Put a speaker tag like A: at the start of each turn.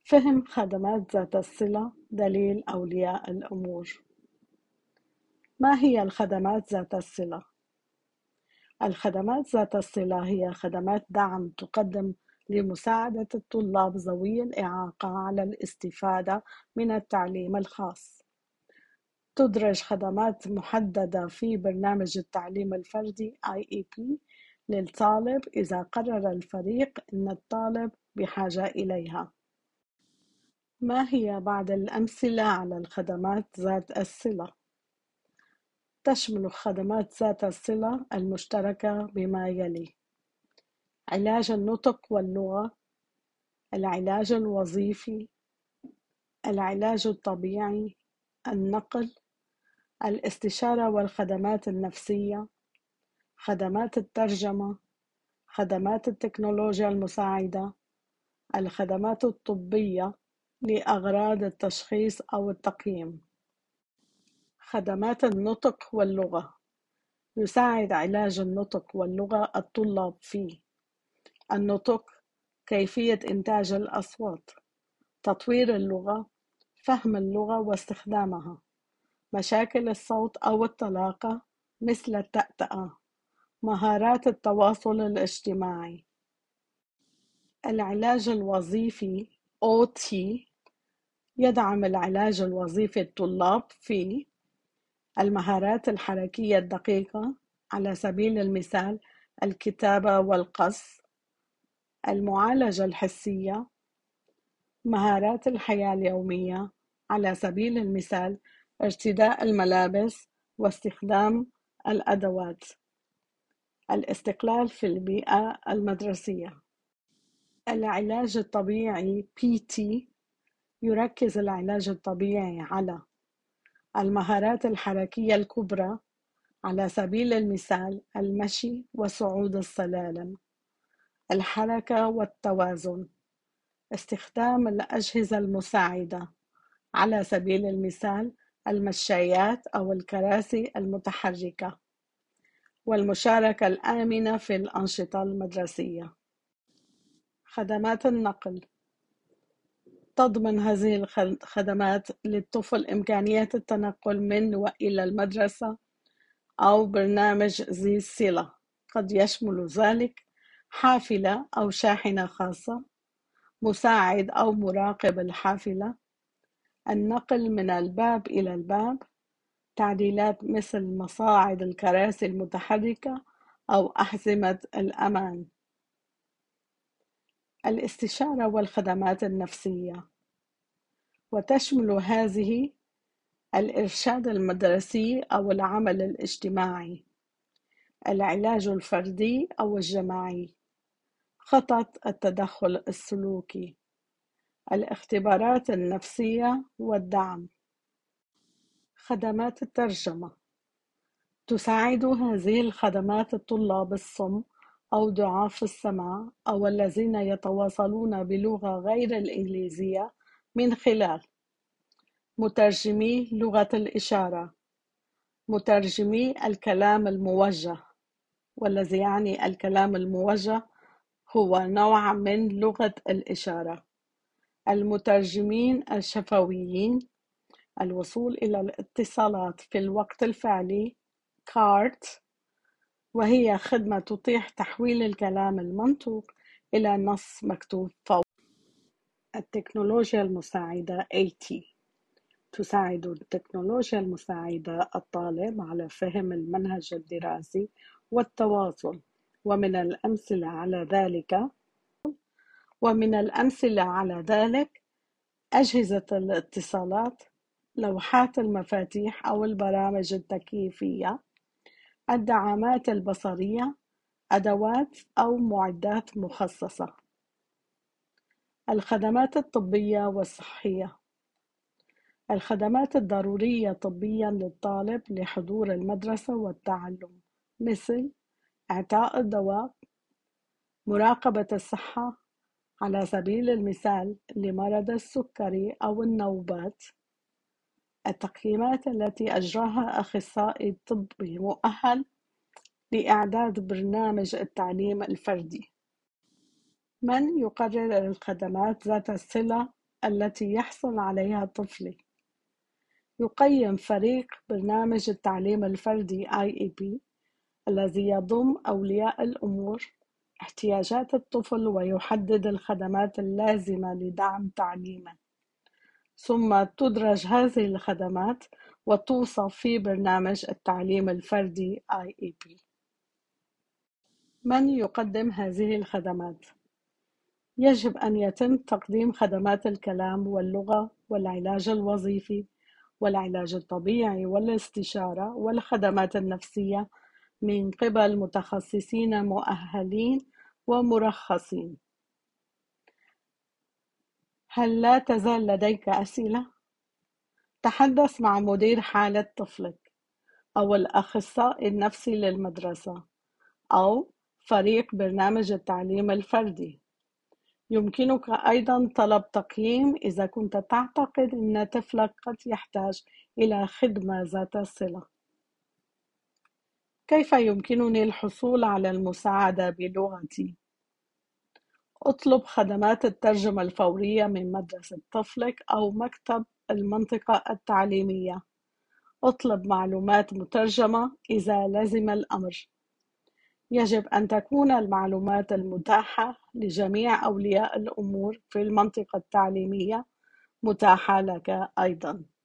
A: فهم خدمات ذات الصلة دليل أولياء الأمور. ما هي الخدمات ذات الصلة؟ الخدمات ذات الصلة هي خدمات دعم تقدم لمساعدة الطلاب ذوي الإعاقة على الاستفادة من التعليم الخاص. تدرج خدمات محددة في برنامج التعليم الفردي IEP للطالب إذا قرر الفريق أن الطالب بحاجة إليها. ما هي بعض الأمثلة على الخدمات ذات الصلة؟ تشمل خدمات ذات الصلة المشتركة بما يلي: علاج النطق واللغة، العلاج الوظيفي، العلاج الطبيعي، النقل، الاستشارة والخدمات النفسية، خدمات الترجمة، خدمات التكنولوجيا المساعدة، الخدمات الطبية لأغراض التشخيص أو التقييم. خدمات النطق واللغة: يساعد علاج النطق واللغة الطلاب في النطق، كيفية إنتاج الأصوات، تطوير اللغة، فهم اللغة واستخدامها، مشاكل الصوت أو الطلاقة مثل التأتأة، مهارات التواصل الاجتماعي. العلاج الوظيفي OT يدعم العلاج الوظيفي الطلاب في المهارات الحركية الدقيقة، على سبيل المثال الكتابة والقص، المعالجة الحسية، مهارات الحياة اليومية، على سبيل المثال ارتداء الملابس واستخدام الأدوات، الاستقلال في البيئة المدرسية. العلاج الطبيعي PT يركز العلاج الطبيعي على المهارات الحركية الكبرى، على سبيل المثال المشي وصعود السلالم، الحركة والتوازن، استخدام الأجهزة المساعدة، على سبيل المثال المشايات أو الكراسي المتحركة، والمشاركة الآمنة في الأنشطة المدرسية. خدمات النقل: تضمن هذه الخدمات للطفل إمكانية التنقل من وإلى المدرسة أو برنامج ذي الصلة، قد يشمل ذلك حافلة أو شاحنة خاصة، مساعد أو مراقب الحافلة، النقل من الباب إلى الباب، تعديلات مثل مصاعد الكراسي المتحركة أو أحزمة الأمان. الاستشارة والخدمات النفسية، وتشمل هذه الإرشاد المدرسي أو العمل الاجتماعي، العلاج الفردي أو الجماعي، خطط التدخل السلوكي، الاختبارات النفسية والدعم. خدمات الترجمة: تساعد هذه الخدمات الطلاب الصم أو ضعاف السمع أو الذين يتواصلون بلغة غير الإنجليزية من خلال مترجمي لغة الإشارة، مترجمي الكلام الموجه، والذي يعني الكلام الموجه هو نوع من لغة الإشارة، المترجمين الشفويين، الوصول إلى الاتصالات في الوقت الفعلي CART، وهي خدمة تتيح تحويل الكلام المنطوق إلى نص مكتوب فوري. التكنولوجيا المساعدة AT: تساعد التكنولوجيا المساعدة الطالب على فهم المنهج الدراسي والتواصل، ومن الأمثلة على ذلك أجهزة الاتصالات، لوحات المفاتيح أو البرامج التكييفية، الدعامات البصرية، أدوات أو معدات مخصصة. الخدمات الطبية والصحية: الخدمات الضرورية طبياً للطالب لحضور المدرسة والتعلم، مثل إعطاء الدواء، مراقبة الصحة، على سبيل المثال لمرض السكري أو النوبات، التقييمات التي أجراها أخصائي طبي مؤهل لإعداد برنامج التعليم الفردي. من يقرر الخدمات ذات الصلة التي يحصل عليها طفلي. يقيم فريق برنامج التعليم الفردي IEP الذي يضم أولياء الأمور احتياجات الطفل ويحدد الخدمات اللازمة لدعم تعليمه، ثم تدرج هذه الخدمات وتوصف في برنامج التعليم الفردي IEP. من يقدم هذه الخدمات؟ يجب أن يتم تقديم خدمات الكلام واللغة والعلاج الوظيفي والعلاج الطبيعي والاستشارة والخدمات النفسية من قبل متخصصين مؤهلين ومرخصين. هل لا تزال لديك أسئلة؟ تحدث مع مدير حالة طفلك أو الأخصائي النفسي للمدرسة أو فريق برنامج التعليم الفردي. يمكنك أيضاً طلب تقييم إذا كنت تعتقد أن طفلك قد يحتاج إلى خدمة ذات صلة. كيف يمكنني الحصول على المساعدة بلغتي؟ اطلب خدمات الترجمة الفورية من مدرسة طفلك أو مكتب المنطقة التعليمية. اطلب معلومات مترجمة إذا لزم الأمر. يجب أن تكون المعلومات المتاحة لجميع أولياء الأمور في المنطقة التعليمية متاحة لك أيضاً.